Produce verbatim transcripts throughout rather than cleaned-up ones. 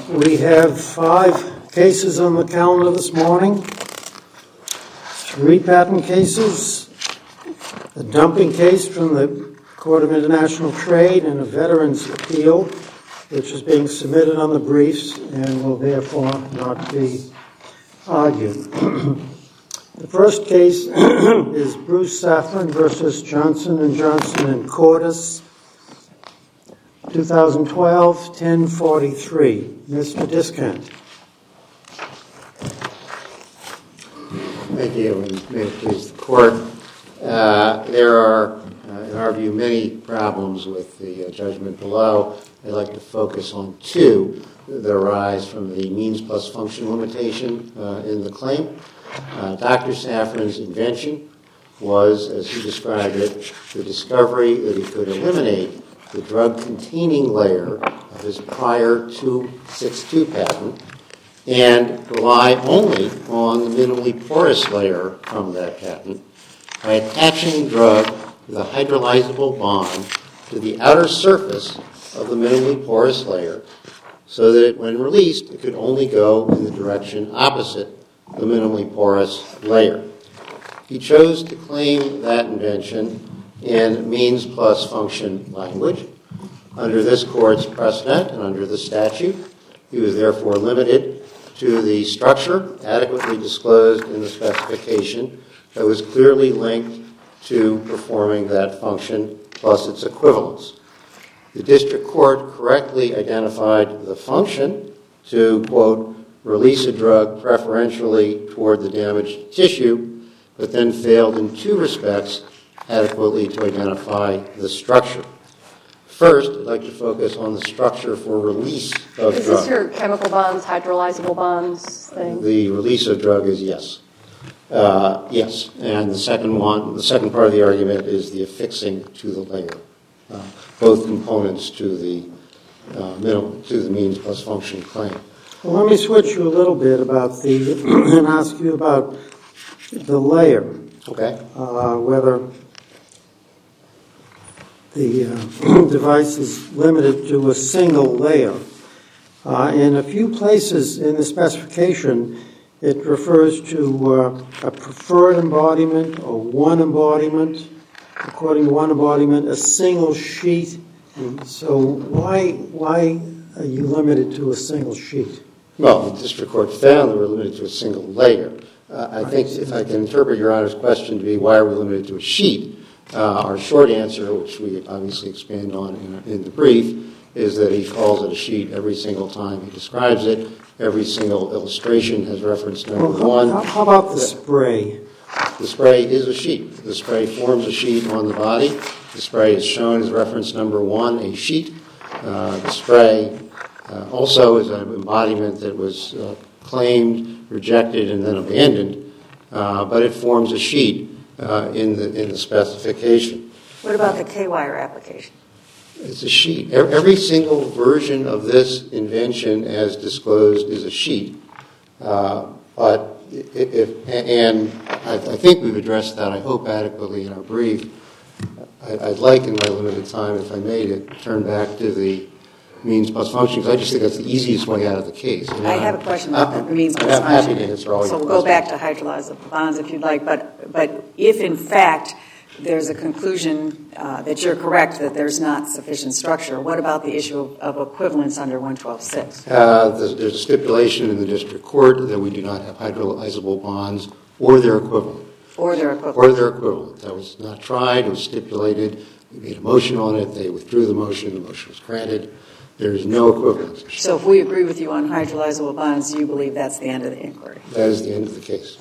We have five cases on the calendar this morning. Three patent cases, a dumping case from the Court of International Trade, and a veterans appeal, which is being submitted on the briefs and will therefore not be argued. The first case is Bruce Safran versus Johnson and Johnson and Cordis, twenty twelve, ten forty-three. Mister Discant. Thank you, and may it please the Court. Uh, there are, uh, in our view, many problems with the uh, judgment below. I'd like to focus on two that arise from the means plus function limitation uh, in the claim. Uh, Doctor Safran's invention was, as he described it, the discovery that he could eliminate the drug-containing layer of his prior two sixty-two patent and rely only on the minimally porous layer from that patent by attaching drug with a hydrolyzable bond to the outer surface of the minimally porous layer so that when released, it could only go in the direction opposite the minimally porous layer. He chose to claim that invention in means plus function language. Under this Court's precedent and under the statute, he was therefore limited to the structure adequately disclosed in the specification that was clearly linked to performing that function plus its equivalence. The district court correctly identified the function to, quote, release a drug preferentially toward the damaged tissue, but then failed in two respects adequately to identify the structure. First, I'd like to focus on the structure for release of is drug. Is this your chemical bonds, hydrolyzable bonds thing? The release of drug is yes. Uh, yes, and the second one, the second part of the argument is the affixing to the layer. Uh, both components to the uh, middle, to the means plus function claim. Well, let me switch you a little bit about the and ask you about the layer. Okay. Uh, whether the uh, device is limited to a single layer. Uh, in a few places in the specification, it refers to uh, a preferred embodiment or one embodiment. According to one embodiment, a single sheet. So why why are you limited to a single sheet? Well, the district court found that we're limited to a single layer. Uh, I think if I can interpret Your Honor's question to be why are we limited to a sheet, uh, our short answer, which we obviously expand on in, in the brief, is that he calls it a sheet every single time he describes it. Every single illustration has reference number well, how, one. How, how about the spray? The spray is a sheet. The spray forms a sheet on the body. The spray is shown as reference number one, a sheet. Uh, the spray uh, also is an embodiment that was uh, claimed, rejected, and then abandoned, uh, but it forms a sheet uh, in the in the specification. What about the K-wire application? It's a sheet. Every single version of this invention, as disclosed, is a sheet. Uh, but if, and I think we've addressed that, I hope, adequately in our brief. I'd like, in my limited time, if I may, to turn back to the means plus function, because I just think that's the easiest way out of the case. I have a question about uh, the means plus I'm function. happy to answer all so your we'll questions. go back to hydrolyzable bonds if you'd like, but but if in fact there's a conclusion uh, that you're correct that there's not sufficient structure, what about the issue of, of equivalence under one twelve six? Uh, there's, there's a stipulation in the district court that we do not have hydrolyzable bonds or their equivalent. Or their equivalent. Or their equivalent. That was not tried. It was stipulated. We made a motion on it. They withdrew the motion. The motion was granted. There is no equivalence. So if we agree with you on hydrolyzable bonds, you believe that's the end of the inquiry? That is the end of the case,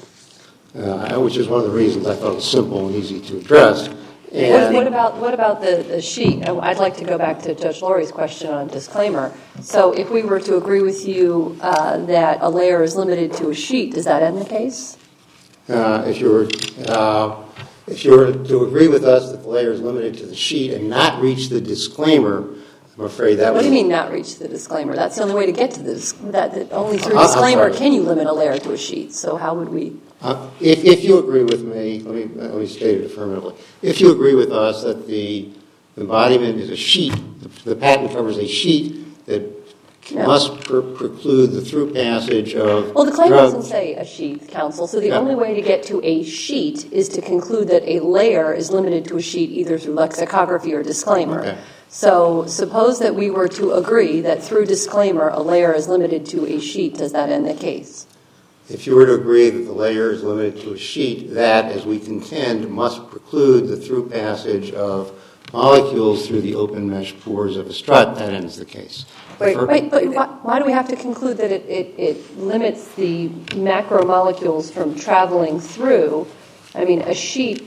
uh, which is one of the reasons I thought it was simple and easy to address. What, what about what about the, the sheet? I'd like to go back to Judge Lori's question on disclaimer. So if we were to agree with you uh, that a layer is limited to a sheet, does that end the case? Uh, if you were uh, if you were to agree with us that the layer is limited to the sheet and not reach the disclaimer, I'm afraid that What would... do you mean not reach the disclaimer? That's the only way to get to this. That, that only through I'm disclaimer sorry. can you limit a layer to a sheet. So how would we... Uh, if, if you agree with me, let me, let me state it affirmatively. If you agree with us that the embodiment is a sheet, the, the patent covers a sheet that No. must pre- preclude the through passage of Well, the claim drugs. doesn't say a sheath, counsel, so the Yeah. only way to get to a sheet is to conclude that a layer is limited to a sheet either through lexicography or disclaimer. Okay. So suppose that we were to agree that through disclaimer a layer is limited to a sheet. Does that end the case? If you were to agree that the layer is limited to a sheet, that, as we contend, must preclude the through passage of molecules through the open mesh pores of a strut, that ends the case. Wait, For- Wait, but why, why do we have to conclude that it, it, it limits the macromolecules from traveling through? I mean, a sheet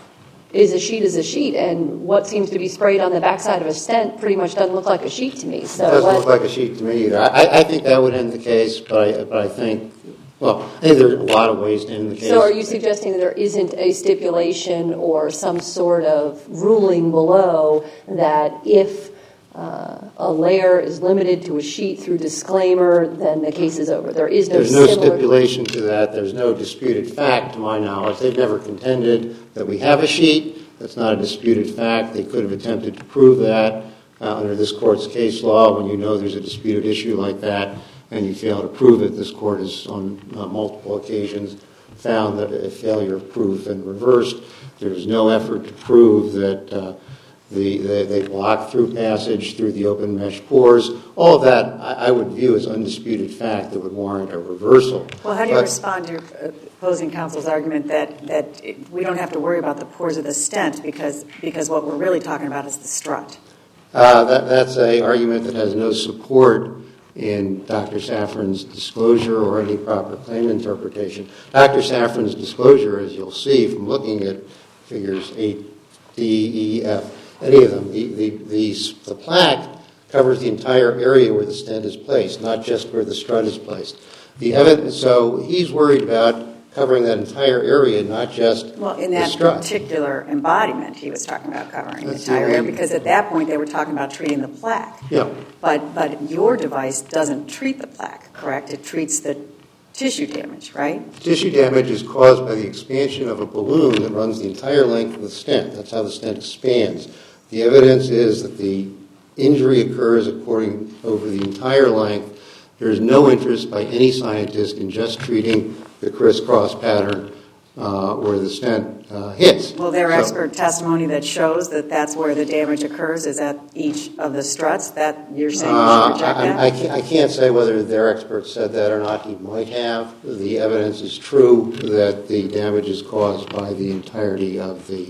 is a sheet is a sheet, and what seems to be sprayed on the backside of a stent pretty much doesn't look like a sheet to me. So It doesn't what, look like a sheet to me either. I, I think that would end the case, but I, but I think, well, I think there are a lot of ways to end the case. So are you suggesting that there isn't a stipulation or some sort of ruling below that if uh, a layer is limited to a sheet through disclaimer, then the case is over? There is no There's no similar... stipulation to that. There's no disputed fact, to my knowledge. They've never contended that we have a sheet. That's not a disputed fact. They could have attempted to prove that uh, under this court's case law. When you know there's a disputed issue like that and you fail to prove it, this court has on uh, multiple occasions found that a failure of proof and reversed. There's no effort to prove that uh, the, they, they block through passage through the open mesh pores. All of that I, I would view as undisputed fact that would warrant a reversal. Well, how do you But- respond to your opposing counsel's argument that, that it, we don't have to worry about the pores of the stent because, because what we're really talking about is the strut? Uh, that, that's an argument that has no support in Doctor Safran's disclosure or any proper claim interpretation. Doctor Safran's disclosure, as you'll see from looking at figures eight, D, E, F, any of them, the, the, the, the plaque covers the entire area where the stent is placed, not just where the strut is placed. The evidence, so he's worried about covering that entire area, not just Well, in the that strut. particular embodiment, he was talking about covering the That's the entire area only- because at that point they were talking about treating the plaque. Yeah. But, but your device doesn't treat the plaque, correct? It treats the tissue damage, right? Tissue damage is caused by the expansion of a balloon that runs the entire length of the stent. That's how the stent expands. The evidence is that the injury occurs according over the entire length. There is no interest by any scientist in just treating the crisscross pattern uh, where the stent uh, hits. Well, their So- expert testimony that shows that that's where the damage occurs is at each of the struts. That you're saying you Uh, should reject I, that? I, can't, I can't say whether their expert said that or not. He might have. The evidence is true that the damage is caused by the entirety of the,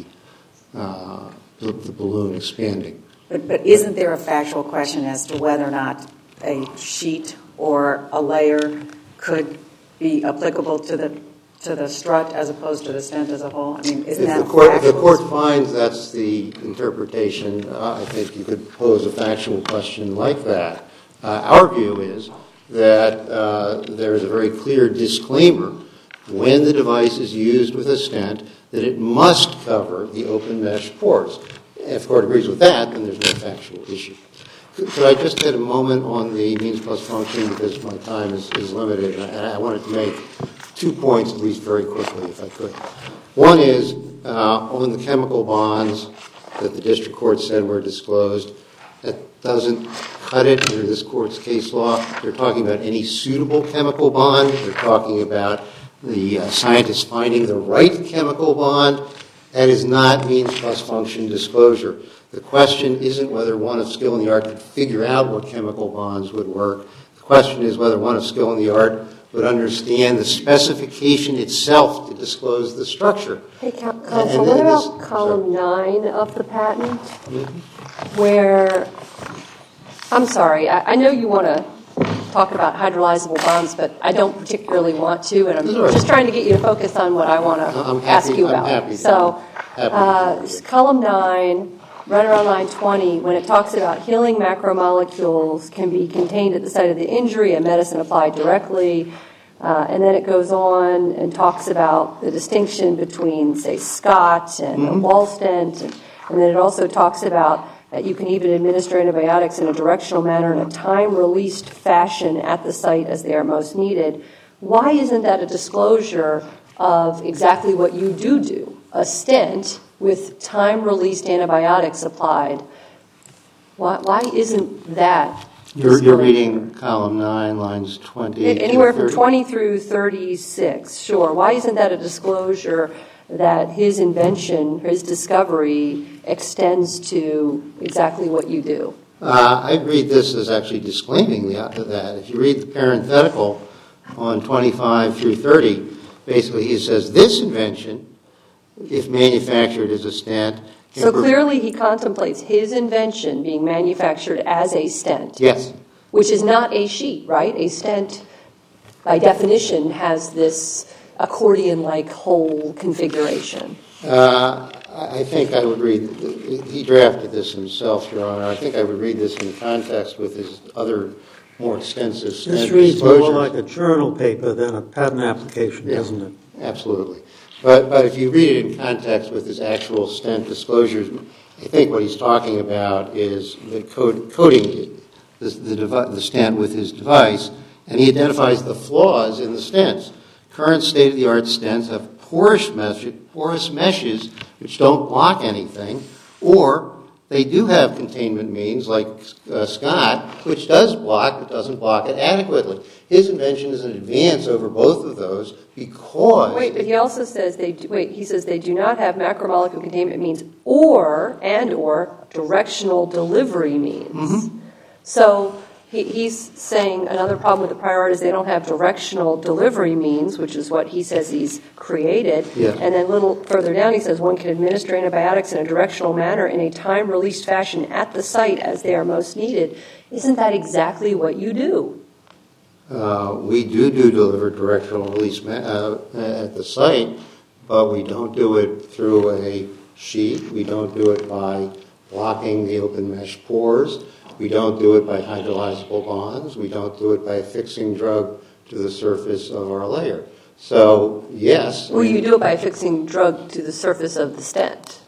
uh, the, the balloon expanding. But, but isn't there a factual question as to whether or not a sheet or a layer could be applicable to the to the strut as opposed to the stent as a whole? I mean, isn't If that the court, if the factual? court finds that's the interpretation, uh, I think you could pose a factual question like that. Uh, our view is that uh, there is a very clear disclaimer when the device is used with a stent that it must cover the open mesh pores. If the court agrees with that, then there's no factual issue. Could could I just get a moment on the means plus function because my time is, is limited, and I, I wanted to make two points at least very quickly, if I could. One is uh, on the chemical bonds that the district court said were disclosed. That doesn't cut it under this court's case law. They're talking about any suitable chemical bond. They're talking about the uh, scientists finding the right chemical bond. That is not means plus function disclosure. The question isn't whether one of skill in the art could figure out what chemical bonds would work. The question is whether one of skill in the art would understand the specification itself to disclose the structure. Hey, Coun- And- counsel, and what this- about column nine of the patent, Mm-hmm. where, I'm sorry, I, I know you want to talk about hydrolyzable bonds, but I don't particularly want to, and I'm That's all right. just trying to get you to focus on what I want I'm to happy- ask you I'm about. happy to- So, happy to uh, do that. column nine, right around line twenty, when it talks about healing macromolecules can be contained at the site of the injury, a medicine applied directly. Uh, and then it goes on and talks about the distinction between, say, Scott and Mm-hmm. a wall stent. And, and then it also talks about that you can even administer antibiotics in a directional manner in a time-released fashion at the site as they are most needed. Why isn't that a disclosure of exactly what you do do? A stent with time-released antibiotics applied. Why, why isn't that You're, you're reading column nine, lines twenty. Anywhere from twenty through thirty-six, sure. Why isn't that a disclosure that his invention, his discovery, extends to exactly what you do? Uh, I read this as actually disclaiming the, that. If you read the parenthetical on twenty-five through thirty, basically he says this invention, if manufactured as a stent. So clearly he contemplates his invention being manufactured as a stent. Yes. Which is not a sheet, right? A stent, by definition, has this accordion-like hole configuration. Uh, I think I would read, he drafted this himself, Your Honor. I think I would read this in context with his other more extensive stent This reads more disclosures. like a journal paper than a patent application, Yeah, doesn't it? Absolutely. But, but if you read it in context with his actual stent disclosures, I think what he's talking about is the code, coding the, the, devi- the stent with his device, and he identifies the flaws in the stents. Current state-of-the-art stents have porous, mesh, porous meshes which don't block anything, or they do have containment means, like uh, Scott, which does block, but doesn't block it adequately. His invention is an advance over both of those because... Wait, but he also says they do, wait, he says they do not have macromolecule containment means or, and or, directional delivery means. Mm-hmm. So he, he's saying another problem with the prior art is they don't have directional delivery means, which is what he says he's created. Yeah. And then a little further down he says one can administer antibiotics in a directional manner in a time-released fashion at the site as they are most needed. Isn't that exactly what you do? Uh, we do do deliver directional release ma- uh, at the site, but we don't do it through a sheet. We don't do it by blocking the open mesh pores. We don't do it by hydrolyzable bonds. We don't do it by affixing drug to the surface of our layer. So, yes. Well, you do it by affixing drug to the surface of the stent.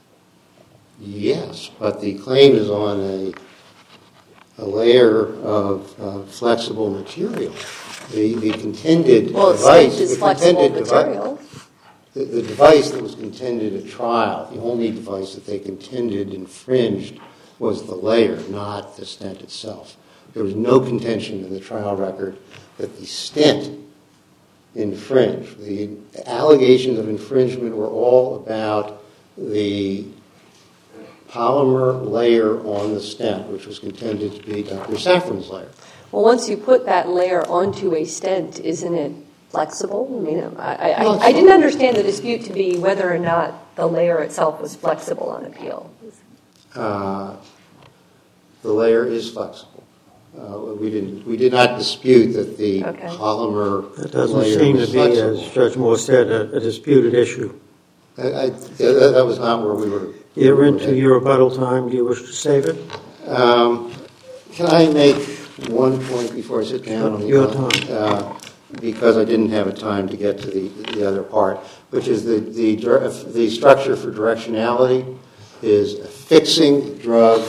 Yes, but the claim is on a a layer of uh, flexible material. The, the contended Well, device... stent is the flexible contended devi- material. The, the device that was contended at trial, the only device that they contended infringed was the layer, not the stent itself. There was no contention in the trial record that the stent infringed. The allegations of infringement were all about the polymer layer on the stent, which was contended to be Doctor Safran's layer. Well, once you put that layer onto a stent, isn't it flexible? I mean, I, I, No, I didn't understand the dispute to be whether or not the layer itself was flexible on appeal. Uh, the layer is flexible. Uh, we didn't. We did not dispute that the Okay. polymer That doesn't layer seem to was be, flexible. as Judge Moore said, a, a disputed issue. I, I, that, that was not where we were. You're into your rebuttal time. Do you wish to save it? Um, can I make one point before I sit down? On the Your uh, time. Uh, because I didn't have a time to get to the, the other part, which is the, the, the structure for directionality is affixing drug,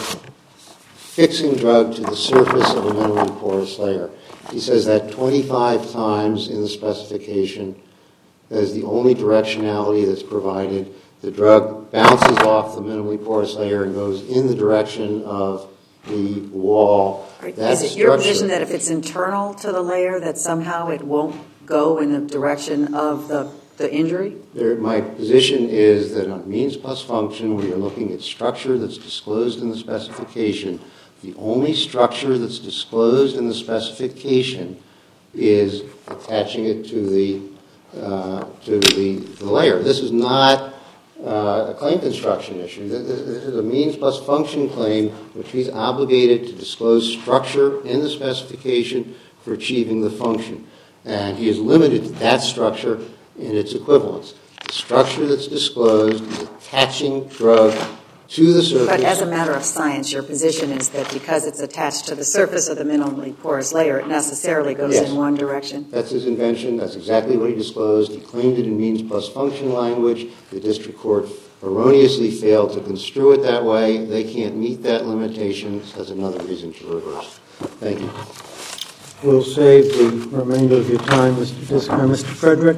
fixing drug to the surface of a minimally porous layer. He says that twenty-five times in the specification. That is the only directionality that's provided. The drug bounces off the minimally porous layer and goes in the direction of the wall. That Is it your structure- position that if it's internal to the layer, that somehow it won't go in the direction of the, the injury? There, my position is that on means plus function, where you're looking at structure that's disclosed in the specification, the only structure that's disclosed in the specification is attaching it to the uh, to the, the layer. This is not uh, a claim construction issue. This, this is a means plus function claim, which he's obligated to disclose structure in the specification for achieving the function. And he is limited to that structure in its equivalence. The structure that's disclosed is attaching drug to the surface. But as a matter of science, your position is that because it's attached to the surface of the minimally porous layer, it necessarily goes Yes. in one direction? That's his invention. That's exactly what he disclosed. He claimed it in means plus function language. The district court erroneously failed to construe it that way. They can't meet that limitation. That's another reason to reverse. Thank you. We'll save the remainder of your time, Mister Disker. Mister Frederick?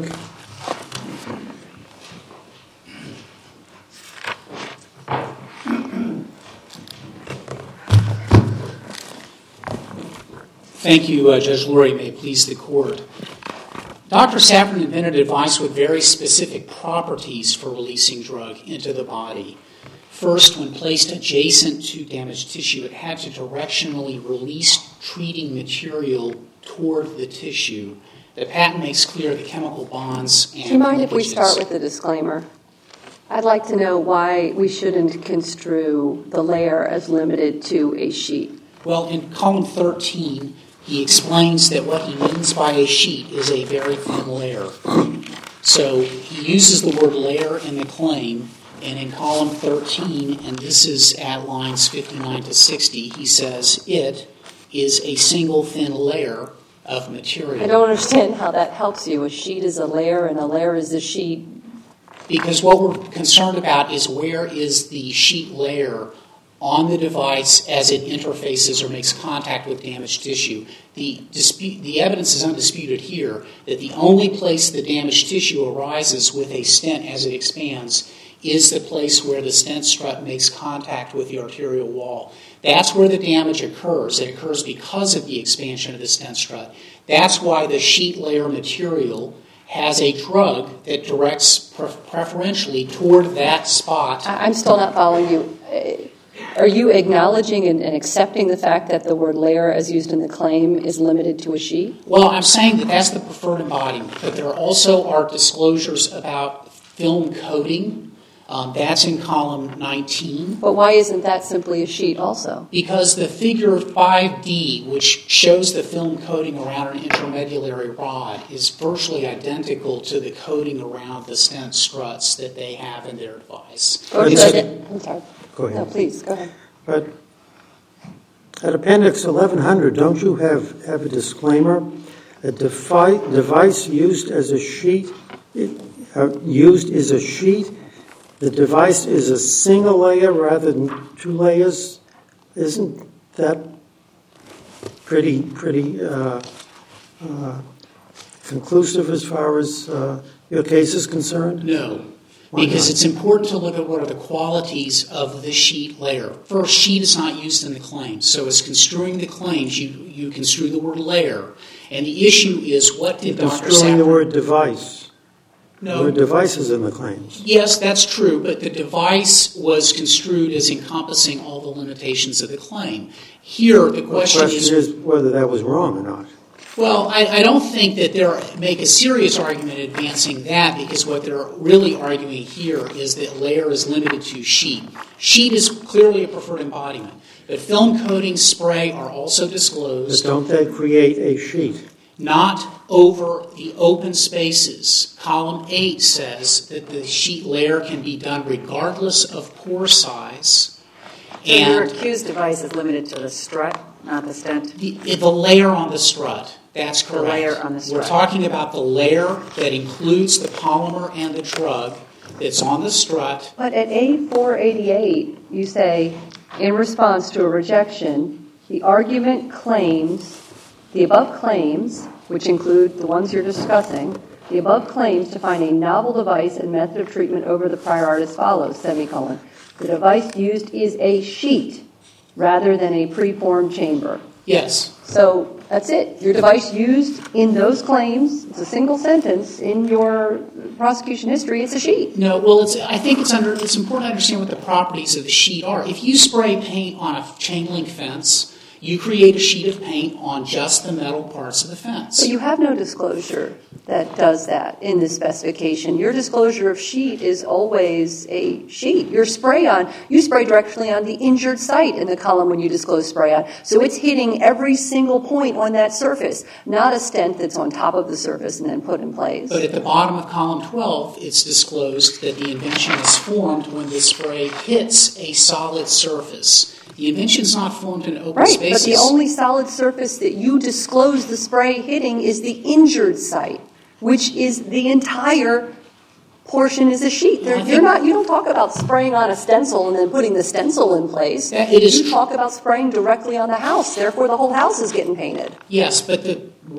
Thank you, uh, Judge Lurie. May it please the Court. Doctor Safran invented a device with very specific properties for releasing drug into the body. First, when placed adjacent to damaged tissue, it had to directionally release treating material toward the tissue. The patent makes clear the chemical bonds and Do you mind if we linkages. start with the disclaimer? I'd like to know why we shouldn't construe the layer as limited to a sheet. Well, in column thirteen, he explains that what he means by a sheet is a very thin layer. So he uses the word layer in the claim, and in column thirteen, and this is at lines fifty-nine to sixty, he says it is a single thin layer of material. I don't understand how that helps you. A sheet is a layer and a layer is a sheet. Because what we're concerned about is where is the sheet layer on the device as it interfaces or makes contact with damaged tissue. The, dispute, the evidence is undisputed here that the only place the damaged tissue arises with a stent as it expands is the place where the stent strut makes contact with the arterial wall. That's where the damage occurs. It occurs because of the expansion of the stent strut. That's why the sheet layer material has a drug that directs pre- preferentially toward that spot. I'm still not following you. Are you acknowledging and, and accepting the fact that the word layer as used in the claim is limited to a sheet? Well, I'm saying that that's the preferred embodiment, but there also are disclosures about film coating. Um, that's in column nineteen. But why isn't that simply a sheet also? Because the figure five D, which shows the film coating around an intermedullary rod, is virtually identical to the coating around the stent struts that they have in their device. Or It's- the, I'm sorry. Go ahead. No, please, go ahead. But at Appendix eleven hundred, don't you have, have a disclaimer? A defi- device used as a sheet, it, uh, used is a sheet. The device is a single layer rather than two layers. Isn't that pretty pretty uh, uh, conclusive as far as uh, your case is concerned? No, Why because not? it's important to look at what are the qualities of the sheet layer. First, sheet is not used in the claims, so as construing the claims, you, you construe the word layer. And the issue is, what did Doctor Construing the Safran... word device. No. The word device is in the claims. Yes, that's true, but the device was construed as encompassing all the limitations of the claim. Here, the The question, question is, is whether that was wrong or not. well, I, I don't think that they make a serious argument advancing that, because what they're really arguing here is that layer is limited to sheet. Sheet is clearly a preferred embodiment, but film coating spray are also But disclosed. don't they create a sheet? Not over the open spaces. Column eight says that the sheet layer can be done regardless of pore size. So your And accused device is limited to the strut, not the stent? the, the layer on the strut, that's correct. layer on the strut. We're talking about the layer that includes the polymer and the drug that's on the strut. But at A four eighty-eight, you say, in response to a rejection, the argument claims, the above claims, which include the ones you're discussing, the above claims to find a novel device and method of treatment over the prior art as follows, semicolon. The device used is a sheet rather than a preformed chamber. Yes. So that's it. Your device used in those claims, it's a single sentence in your prosecution history, it's a sheet. No, well, it's, I think it's under. It's important to understand what the properties of the sheet are. If you spray paint on a chain link fence, you create a sheet of paint on just the metal parts of the fence. But you have no disclosure that does that in this specification. Your disclosure of sheet is always a sheet. Your spray on, you spray directly on the injured site in the column when you disclose spray on. So it's hitting every single point on that surface, not a stent that's on top of the surface and then put in place. But at the bottom of column twelve, it's disclosed that the invention is formed when the spray hits a solid surface. The invention's not formed in open Right, spaces. but the only solid surface that you disclose the spray hitting is the injured site, which is the entire portion is a sheet. There, I think- you're not. You don't talk about spraying on a stencil and then putting the stencil in place. Yeah, it is You true. talk about spraying directly on the house. Therefore, the whole house is getting painted. Yes, but the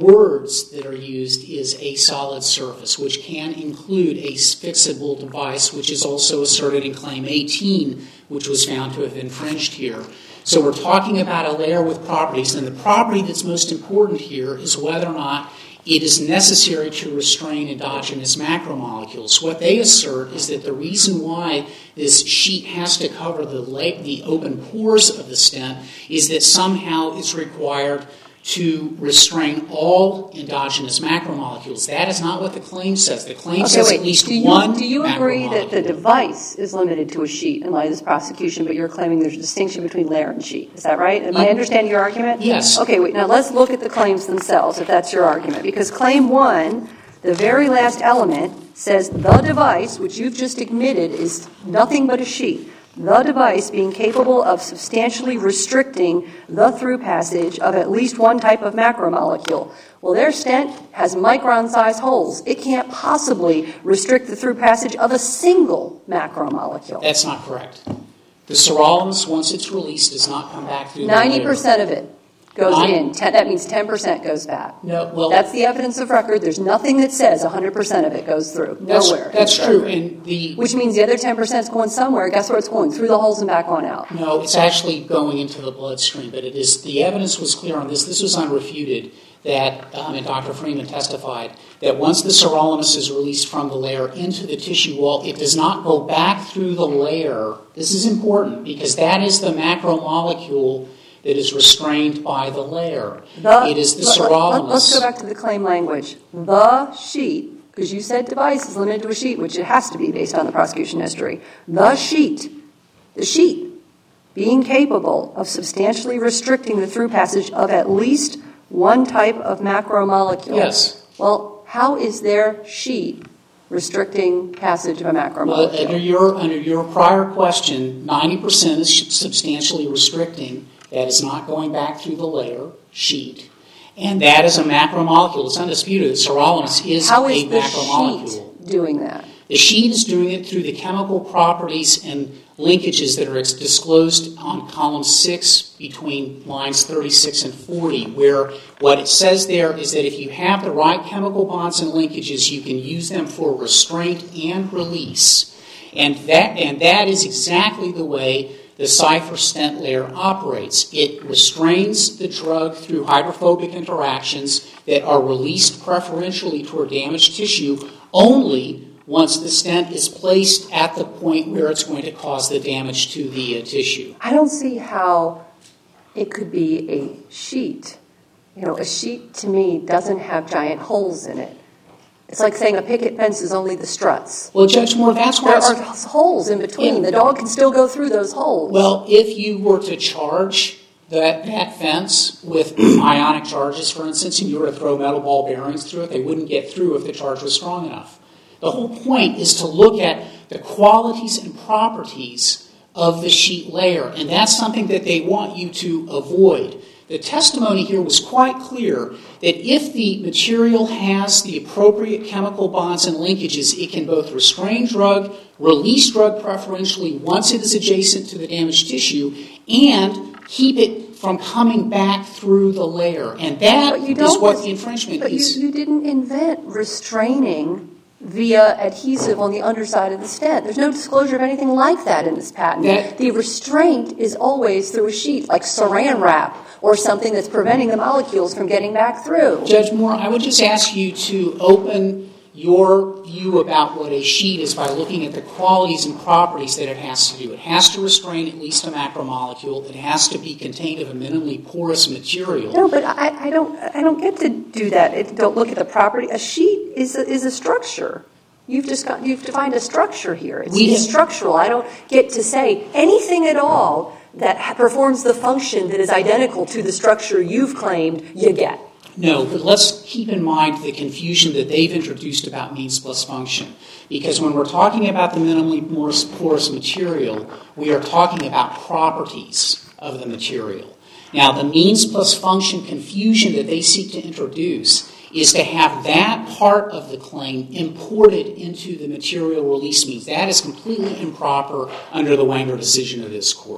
words that are used is a solid surface, which can include a fixable device, which is also asserted in Claim eighteen, which was found to have infringed here. So we're talking about a layer with properties, and the property that's most important here is whether or not it is necessary to restrain endogenous macromolecules. What they assert is that the reason why this sheet has to cover the, la- the open pores of the stent is that somehow it's required to restrain all endogenous macromolecules. That is not what the claim says. The claim okay, says wait. at least do you, one Do you agree that the macromolecule. device is limited to a sheet in light of this prosecution, but you're claiming there's a distinction between layer and sheet? Is that right? Am I understanding your argument? Yes. Okay, wait. Now let's look at the claims themselves, if that's your argument. Because Claim one, the very last element, says the device, which you've just admitted is nothing but a sheet. The device being capable of substantially restricting the through passage of at least one type of macromolecule. Well, their stent has micron-sized holes. It can't possibly restrict the through passage of a single macromolecule. That's not correct. The sirolimus, once it's released, does not come back through the layer. ninety percent of it goes Nine- in. Ten, that means ten percent goes back. No, well, That's the evidence of record. There's nothing that says one hundred percent of it goes through. that's, Nowhere. that's in the true. record. And the Which means the other ten percent is going somewhere. Guess where it's going? Through the holes and back on out. No, it's actually going into the bloodstream, but it is the evidence was clear on this. This was unrefuted. That um, and Doctor Freeman testified that once the sirolimus is released from the layer into the tissue wall, it does not go back through the layer. This is important because that is the macromolecule that is restrained by the layer. The, it is the let, sirolimus. Let, let's go back to the claim language. The sheet, because you said device is limited to a sheet, which it has to be based on the prosecution history. The sheet, the sheet, being capable of substantially restricting the through passage of at least one type of macromolecule. Yes. Well, how is their sheet restricting passage of a macromolecule? Well, under your under your prior question, ninety percent is substantially restricting. That is not going back through the layer sheet, and that is a macromolecule. It's undisputed that sirolimus is How a is the macromolecule. sheet doing that? The sheet is doing it through the chemical properties and linkages that are disclosed on column six between lines thirty-six and forty, where what it says there is that if you have the right chemical bonds and linkages, you can use them for restraint and release. And that, and that is exactly the way the Cypher stent layer operates. It restrains the drug through hydrophobic interactions that are released preferentially toward damaged tissue only once the stent is placed at the point where it's going to cause the damage to the uh, tissue. I don't see how it could be a sheet. You know, a sheet to me doesn't have giant holes in it. It's like saying a picket fence is only the struts. Well, Judge Moore, that's why There it's- are holes in between. Yeah. The dog can still go through those holes. Well, if you were to charge that, that fence with ionic charges, for instance, and you were to throw metal ball bearings through it, they wouldn't get through if the charge was strong enough. The whole point is to look at the qualities and properties of the sheet layer, and that's something that they want you to avoid. The testimony here was quite clear that if the material has the appropriate chemical bonds and linkages, it can both restrain drug, release drug preferentially once it is adjacent to the damaged tissue, and keep it from coming back through the layer. And that But you is don't what res- the infringement But is. you, you didn't invent restraining via adhesive on the underside of the stent. There's no disclosure of anything like that in this patent. That- the restraint is always through a sheet, like saran wrap, or something that's preventing the molecules from getting back through. Judge Moore, I would just ask you to open your view about what a sheet is by looking at the qualities and properties that it has to do. It has to restrain at least a macromolecule. It has to be contained of a minimally porous material. No, but I, I don't. I don't get to do that. It, don't look at the property. A sheet is a, is a structure. You've just got. You've defined a structure here. It's, We it's have- structural. I don't get to say anything at all that ha- performs the function that is identical to the structure you've claimed you get. No, but let's keep in mind the confusion that they've introduced about means plus function. Because when we're talking about the minimally porous, porous material, we are talking about properties of the material. Now, the means plus function confusion that they seek to introduce is to have that part of the claim imported into the material release means. That is completely improper under the Wenger decision of this court.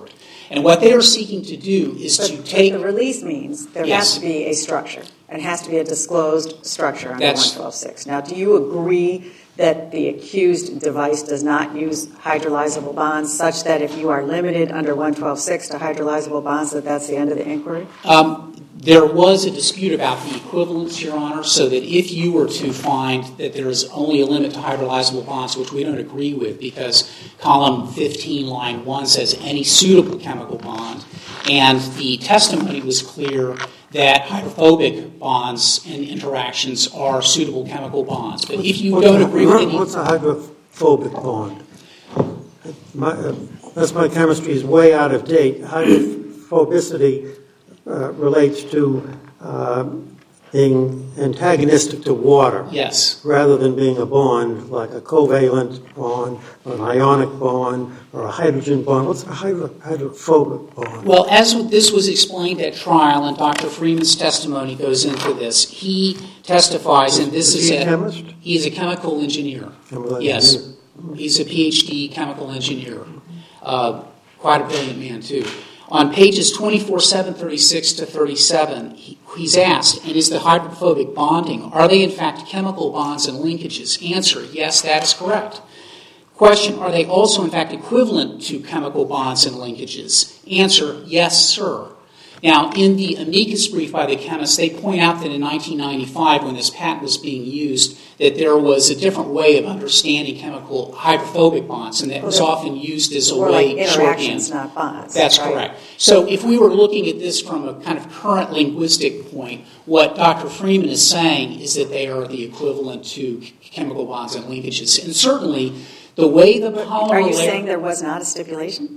And what they are seeking to do is But, to but take... the release means there Yes. has to be a structure. It has to be a disclosed structure under That's- one twelve six. Now, do you agree that the accused device does not use hydrolyzable bonds, such that if you are limited under one twelve six to hydrolyzable bonds, that that's the end of the inquiry? Um, there was a dispute about the equivalence, Your Honor, so that if you were to find that there is only a limit to hydrolyzable bonds, which we don't agree with because column fifteen, line one says any suitable chemical bond, and the testimony was clear that hydrophobic bonds and interactions are suitable chemical bonds. But if you What's don't a- agree with any... What's a hydrophobic bond? My, uh, that's my chemistry is way out of date. Hydrophobicity uh, relates to uh, being antagonistic to water. Yes. Rather than being a bond, like a covalent bond, or an ionic bond, or a hydrogen bond. What's a hydro- hydrophobic bond? Well, as this was explained at trial, and Doctor Freeman's testimony goes into this, he testifies, and this Is is he a a, chemist? he's a chemical engineer. Chemical yes, engineer. he's a P H D chemical engineer. Uh, quite a brilliant man too. On pages twenty-four, seven thirty-six to thirty-seven, he, he's asked, and is the hydrophobic bonding, are they in fact chemical bonds and linkages? Answer, yes, that is correct. Question, are they also in fact equivalent to chemical bonds and linkages? Answer, yes, sir. Now, in the amicus brief by the chemists, they point out that in nineteen ninety-five, when this patent was being used, that there was a different way of understanding chemical hydrophobic bonds, and that was often used as a Or way like interactions, not bonds. That's right? correct. So if we were looking at this from a kind of current linguistic point, what Doctor Freeman is saying is that they are the equivalent to chemical bonds and linkages. And certainly, the way the polymer Are you layer- saying there was not a stipulation?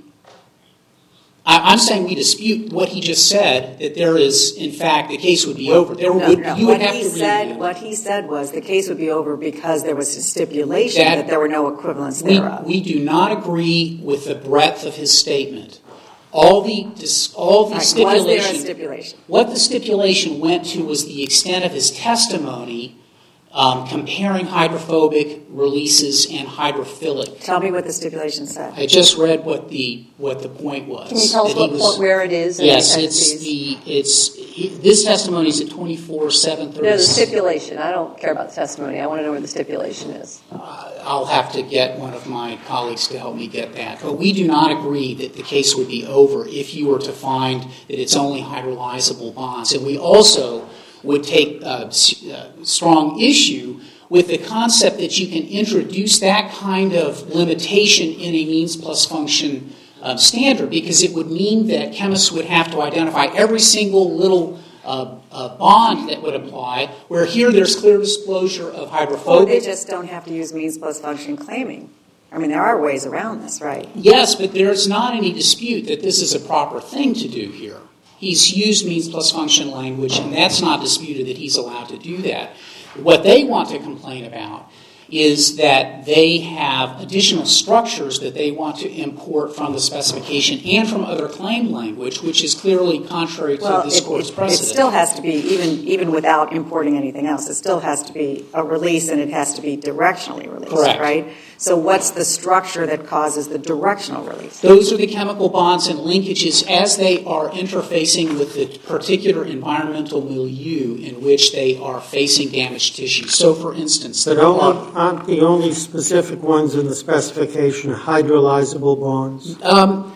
I, I'm saying we dispute what he just said, that there is, in fact, the case would be over. There No, would, no. you What would have he to said, read what he said was the case would be over because there was a stipulation That- that, there were no equivalents we, thereof. we do not agree with the breadth of his statement. All the, dis- all the Right. stipulation... Was there a stipulation? What the stipulation went to was the extent of his testimony um, comparing hydrophobic releases and hydrophilic. Tell me what the stipulation said. I just read what the what the point was. Can you tell us that he what was- point, where it is? and- Yes, and it's these- the it's he, this testimony is at twenty-four seven thirty. No, the stipulation. I don't care about the testimony. I want to know where the stipulation is. I'll have to get one of my colleagues to help me get that. But we do not agree that the case would be over if you were to find that it's only hydrolyzable bonds. And we also would take uh, s- uh, strong issue with the concept that you can introduce that kind of limitation in a means plus function uh, standard, because it would mean that chemists would have to identify every single little uh, uh, bond that would apply, where here there's clear disclosure of Or hydrophobic. they just don't have to use means plus function claiming. I mean, there are ways around this, right? Yes, but there's not any dispute that this is a proper thing to do here. He's used means plus function language, and that's not disputed that he's allowed to do that. What they want to complain about is that they have additional structures that they want to import from the specification and from other claim language, which is clearly contrary to Well, this it, court's it, it precedent. still has to be, even even without importing anything else, it still has to be a release, and it has to be directionally released, Correct. right? So what's the structure that causes the directional release? Those are the chemical bonds and linkages as they are interfacing with the particular environmental milieu in which they are facing damaged tissue. So, for instance, But there are, only, aren't the only specific ones in the specification hydrolyzable bonds? um,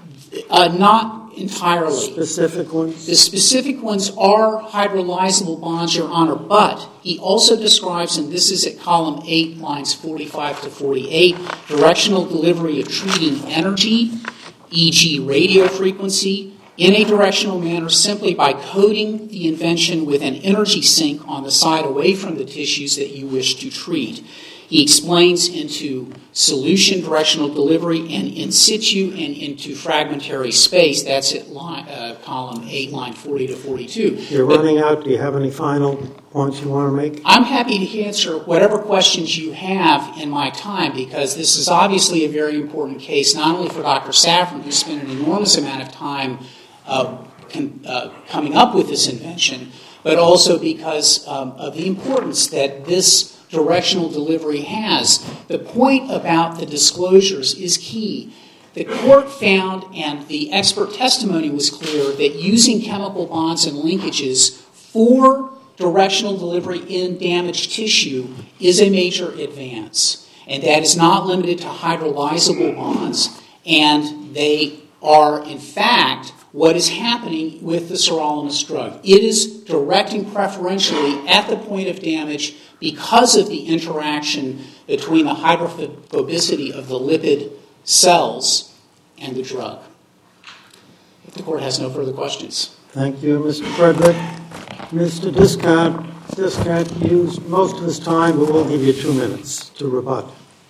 uh, not entirely. Specific ones? The specific ones are hydrolyzable bonds, Your Honor, but he also describes, and this is at column eight, lines forty-five to forty-eight, directional delivery of treating energy, for example radio frequency, in a directional manner simply by coding the invention with an energy sink on the side away from the tissues that you wish to treat. He explains into solution directional delivery and in situ and into fragmentary space. That's at line, uh, column eight, line forty to forty-two. You're But running out. Do you have any final points you want to make? I'm happy to answer whatever questions you have in my time, because this is obviously a very important case, not only for Doctor Safran, who spent an enormous amount of time uh, con- uh, coming up with this invention, but also because um, of the importance that this directional delivery has. The point about the disclosures is key. The court found, and the expert testimony was clear, that using chemical bonds and linkages for directional delivery in damaged tissue is a major advance. And that is not limited to hydrolyzable bonds, and they are, in fact, what is happening with the sirolimus drug. It is directing preferentially at the point of damage because of the interaction between the hydrophobicity of the lipid cells and the drug. If the court has no further questions. Thank you, Mister Frederick. Mister Discount, Discount used most of his time, but we'll give you two minutes to rebut.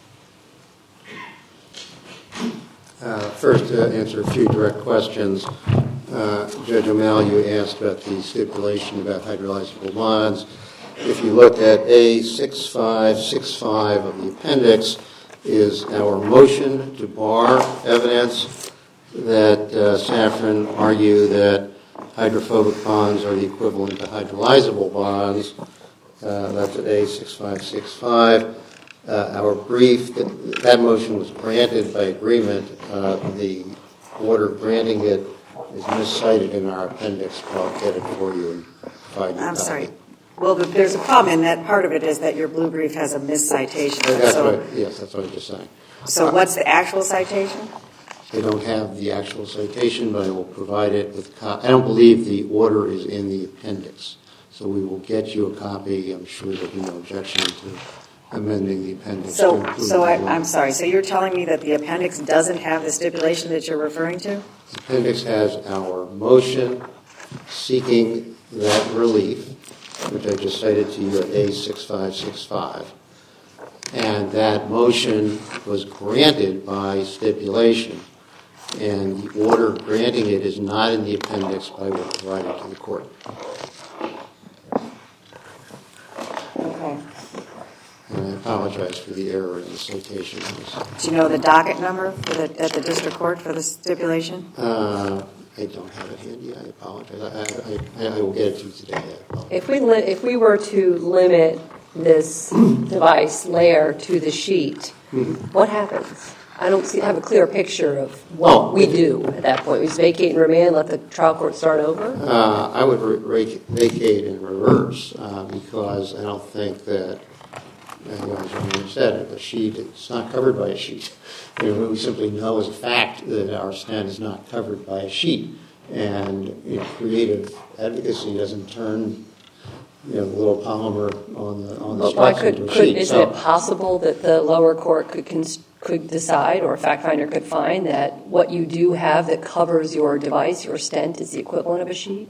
Uh, first, to answer a few direct questions. Uh, Judge O'Malley, you asked about the stipulation about hydrolyzable bonds. If you look at A six five six five of the appendix, is our motion to bar evidence that uh, Safran argue that hydrophobic bonds are the equivalent to hydrolyzable bonds. Uh, that's at A six five six five. Uh, our brief, that, that motion was granted by agreement. Uh, the order granting it is miscited in our appendix, but I'll get it for you and provide you I'm a copy. sorry. Well, there's a problem in that part of it is that your blue brief has a miscitation. That's so, what, yes, that's what I was just saying. So what's the actual citation? I don't have the actual citation, but I will provide it with co- I don't believe the order is in the appendix. So we will get you a copy. I'm sure there'll be no objection to amending the appendix. to So, include so I, the I'm sorry. So you're telling me that the appendix doesn't have the stipulation that you're referring to? The appendix has our motion seeking that relief, which I just cited to you at A six five six five. And that motion was granted by stipulation. And the order granting it is not in the appendix, but I will provide it to the court. Okay. And I apologize for the error in the citation. Do you know the docket number for the, at the district court for the stipulation? Uh, I don't have it handy. I apologize. I, I, I will get it to you today. If we li- if we were to limit this device layer to the sheet, mm-hmm. what happens? I don't see, have a clear picture of what Oh, we do at that point. We just vacate and remand, let the trial court start over? Uh, I would re- re- vacate in reverse uh, because I don't think that, you know, as you said, the sheet, it's not covered by a sheet. You know, we simply know as a fact that our stand is not covered by a sheet. And you know, creative advocacy doesn't turn, you know, the little polymer on the on the But why struts could, into a could sheet. isn't So- it possible that the lower court could cons- could decide, or a fact finder could find, that what you do have that covers your device, your stent, is the equivalent of a sheet?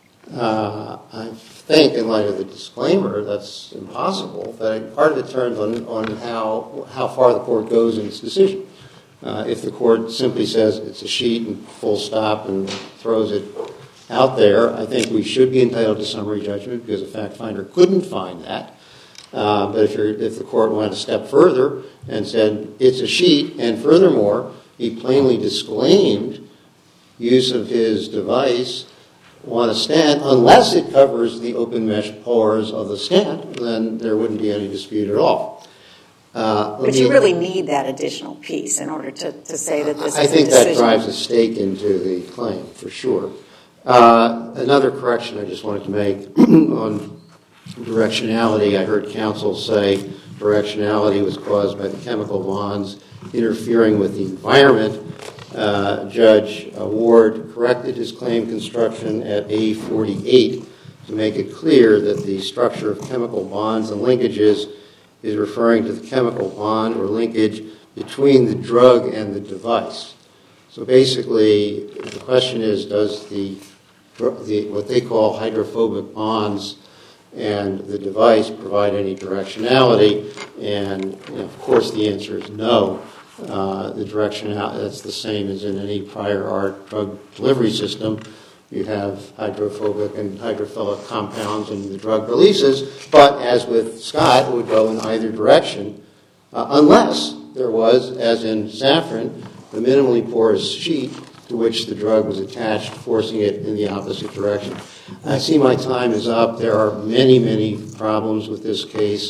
Uh, I think, in light of the disclaimer, that's impossible. But part of it turns on, on how how far the court goes in its decision. Uh, if the court simply says it's a sheet and full stop and throws it out there, I think we should be entitled to summary judgment because a fact finder couldn't find that. Uh, but if, you're, if the court went a step further and said it's a sheet, and furthermore, he plainly disclaimed use of his device on a stent unless it covers the open mesh pores of the stent, then there wouldn't be any dispute at all. Uh, But you really need that additional piece in order to, to say that this I is a think decision. that drives a stake into the claim, for sure. Uh, another correction I just wanted to make on directionality. I heard counsel say directionality was caused by the chemical bonds interfering with the environment. Uh, Judge Ward corrected his claim construction at A forty-eight to make it clear that the structure of chemical bonds and linkages is referring to the chemical bond or linkage between the drug and the device. So basically, the question is, does the, the what they call hydrophobic bonds and the device provide any directionality? And you know, of course, the answer is no. Uh, the directionality, that's the same as in any prior art drug delivery system. You have hydrophobic and hydrophilic compounds in the drug releases, but as with Scott, it would go in either direction, uh, unless there was, as in Safran, the minimally porous sheet to which the drug was attached, forcing it in the opposite direction. I see my time is up. There are many, many problems with this case,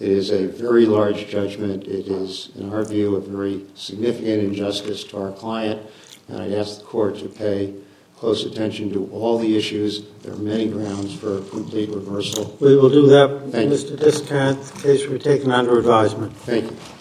It is a very large judgment. It is, in our view, a very significant injustice to our client, and I'd ask the court to pay close attention to all the issues. There are many grounds for complete reversal. We will do that, Thank you. Mister Discant. The case will be taken under advisement. Thank you.